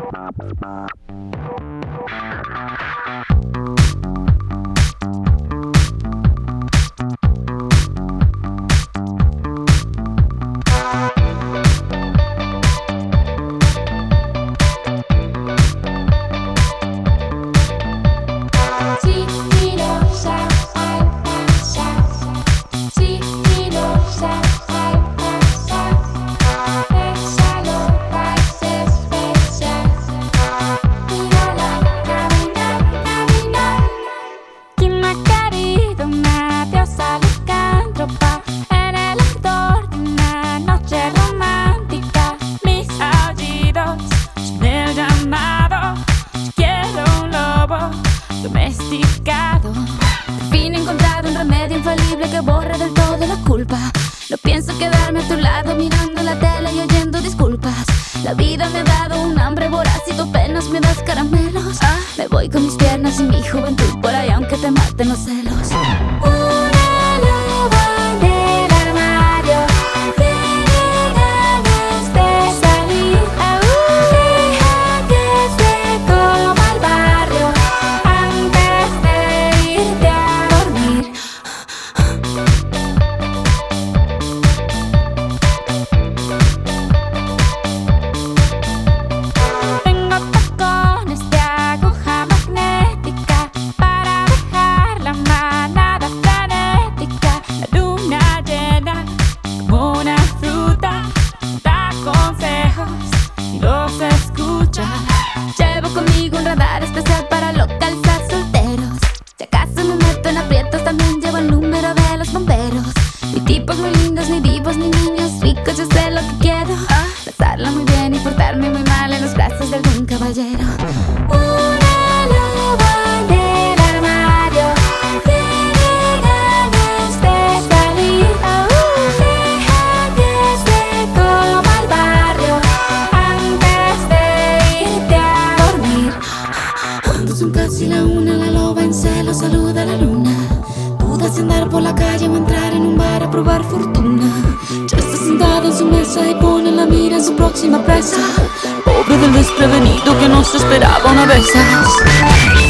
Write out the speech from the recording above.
Domesticado. Al fin he encontrado un remedio infalible que borra del todo la culpa. No pienso quedarme a tu lado mirando la tele y oyendo disculpas. La vida me ha dado un hambre voraz y tú apenas me das caramelos. Me voy con mis piernas y mi juventud por ahí aunque te maten los celos. Una loba en el armario tiene ganas de salir. Deja que se coma el barrio antes de irte a dormir. Tengo tacones de aguja magnética para dejar la manada frenética. La luna llena como una fruta da consejos y los escucha. Llevo conmigo un radar especial para localizar solteros. Si acaso me meto en aprietos, también llevo el número de los bomberos. Ni tipos muy lindos, ni divos, ni niños ricos, yo sé lo que quiero. Pasarla muy bien y portarme muy mal en los brazos de algún caballero. Una loba en el armario tiene ganas de salir. Deja que se coma el barrio antes de irte a dormir. Cuando son casi la una, la loba en celo saluda a la luna. Duda si andar por la calle o entrar en un bar a probar fortuna. Ya está sentada en su mesa y pone la mira en su próxima presa. Pobre del desprevenido que no se esperaba una de esas.